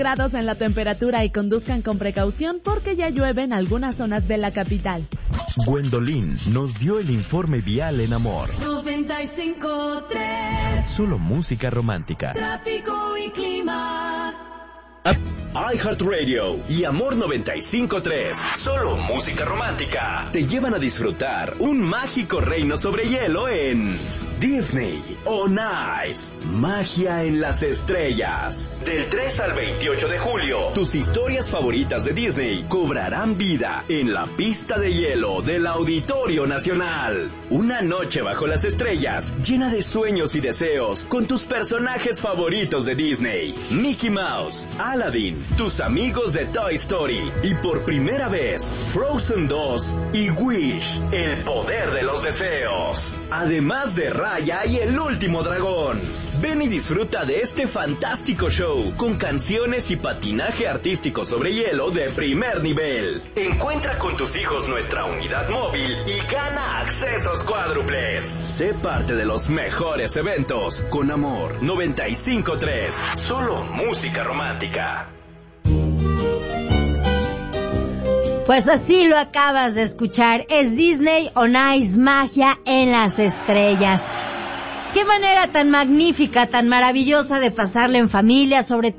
grados en la temperatura y conduzcan con precaución porque ya llueve en algunas zonas de la capital. Gwendolyn nos dio el informe vial en Amor. 95.3. Solo música romántica. Tráfico y clima. iHeartRadio y Amor 95.3, solo música romántica, te llevan a disfrutar un mágico reino sobre hielo en Disney on Ice, magia en las estrellas. Del 3 al 28 de julio, tus historias favoritas de Disney cobrarán vida en la pista de hielo del Auditorio Nacional. Una noche bajo las estrellas, llena de sueños y deseos, con tus personajes favoritos de Disney, Mickey Mouse, Aladdin, tus amigos de Toy Story y por primera vez Frozen 2 y Wish, el poder de los deseos. Además de Raya y el último dragón. Ven y disfruta de este fantástico show con canciones y patinaje artístico sobre hielo de primer nivel. Encuentra con tus hijos nuestra unidad móvil y gana accesos cuádruples. Sé parte de los mejores eventos con Amor 95.3, solo música romántica. Pues así lo acabas de escuchar, es Disney on Ice, magia en las estrellas. Qué manera tan magnífica, tan maravillosa de pasarla en familia, sobre todo